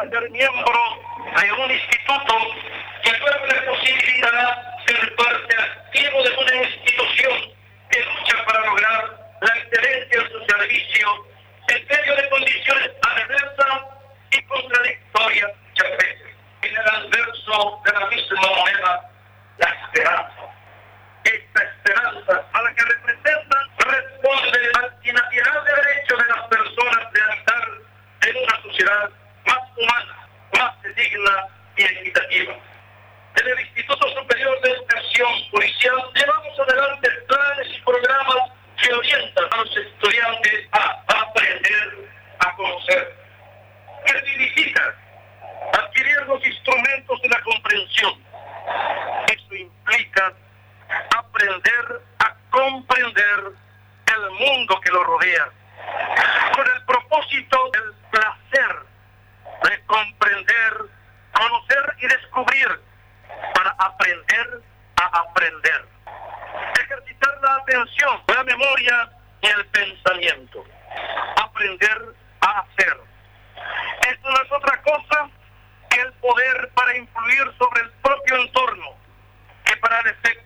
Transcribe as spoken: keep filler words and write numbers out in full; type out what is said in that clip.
para ser miembro de un instituto que luego le posibilitará ser parte activo de una institución que lucha para lograr la excelencia en su servicio en medio de condiciones adversas y contradictorias muchas veces. En el anverso de la misma moneda, la esperanza. Esta esperanza, a la que representa, responde al inapelable derecho de las personas de habitar en una sociedad más humana, más digna y equitativa. En el Instituto Superior de Educación Policial llevamos adelante planes y programas que orientan a los estudiantes a aprender a conocer. ¿Qué significa? Adquirir los instrumentos de la comprensión. Eso implica aprender a comprender el mundo que lo rodea, con el propósito del placer de comprender, conocer y descubrir, para aprender a aprender. Ejercitar la atención, la memoria y el pensamiento. Aprender a hacer. Esto no es otra cosa que el poder para influir sobre el propio entorno, que para el efecto